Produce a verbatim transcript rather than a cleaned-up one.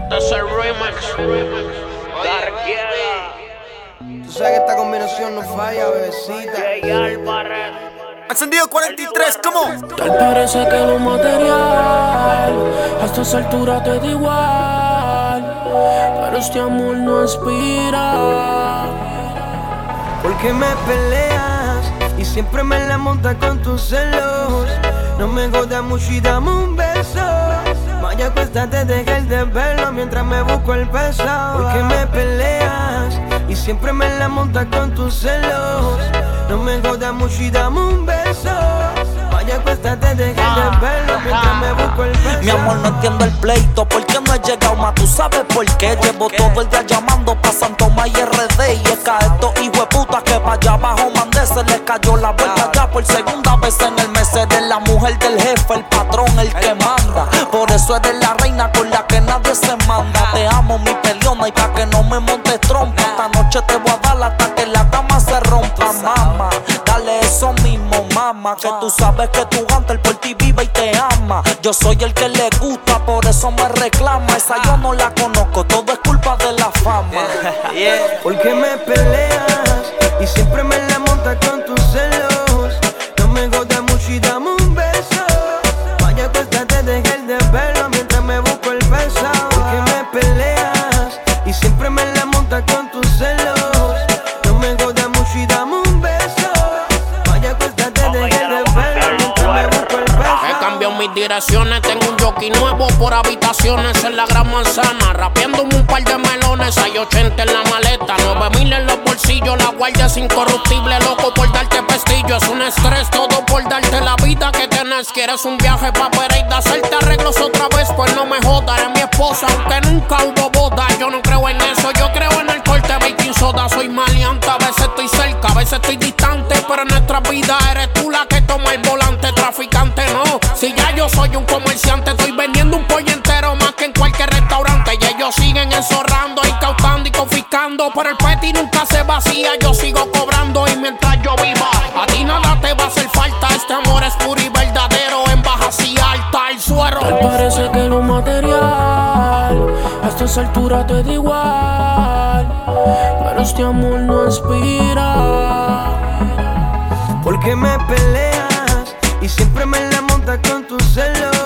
Este es el remix. Darkiela. Tú sabes que esta combinación no falla, bebecita. Jay Alvarez. Encendido cuarenta y tres, ¿cómo? Tal parece que lo material a estas alturas te da igual, pero este amor no aspira. ¿Por qué me peleas y siempre me la montas con tus celos? No me jodas mucho y dame un beso. Vaya, acuéstate, deja el desvelo mientras me busco el peso. ¿Por qué me peleas y siempre me la montas con tus celos? No me jodas mucho y dame un beso. Vaya, acuéstate, deja el desvelo mientras me busco el peso. Mi amor, no entiendo el pleito, ¿por qué no he llegado más? ¿Tú sabes por qué? Llevo todo el día llamando pa' Santo Tomás y R D. Y es que a estos hijos de puta que pa' allá abajo mandé, se les cayó la vuelta ya por segunda vez en el mes. Eres la mujer del jefe, el patrón, el que manda. Por eso eres la reina con la que nadie se manda. Te amo, mi peleona, y pa' que no me montes trompa. Esta noche te voy a dar hasta que la cama se rompa, mama. Dale eso mismo, mama, que tú sabes que tu hunter por ti vive y te ama. Yo soy el que le gusta, por eso me reclama. Esa yo no la conozco, todo es culpa de la fama. ¿Por qué me peleas y siempre me la montas con tus celos? No me jodas mucho y dame un beso. Vaya, acuéstate, deja el desvelo mientras me busco el peso. ¿Por qué me peleas y siempre me la montas con tus celos? No me jodas mucho y dame un beso. Vaya, acuéstate, deja el desvelo mientras me busco el peso. He cambiado mis direcciones, tengo un jockey nuevo por habitaciones en la Gran Manzana, rapeándome un par de melones, hay ochenta en la maleta, nueve mil en los bolsillos, la guardia es incorruptible, loco por darte pestillo, es un estrés todo por darte la vida que tenés. Quieres un viaje pa' Pereira, hacerte arreglos otra vez, pues no me jodas, eres mi esposa, aunque nunca hubo boda. Yo no creo en eso, yo creo en el corte baking soda, soy maleante, a veces estoy cerca, a veces estoy distante, pero en nuestra vida eres tú la que toma el volante, traficante no. Si ya yo soy un comerciante, estoy vendiendo un pollo entero más que en cualquier restaurante. Y ellos siguen enzorrando, incautando y confiscando, pero el peti nunca se vacía, yo sigo cobrando. Y mientras yo viva, a ti nada te va a hacer falta. Este amor es puro y verdadero, en baja y alta el suero. Tal parece que lo material a estas alturas te da igual, pero este amor no aspira. ¿Por qué me peleas y siempre me la montas con tus celos?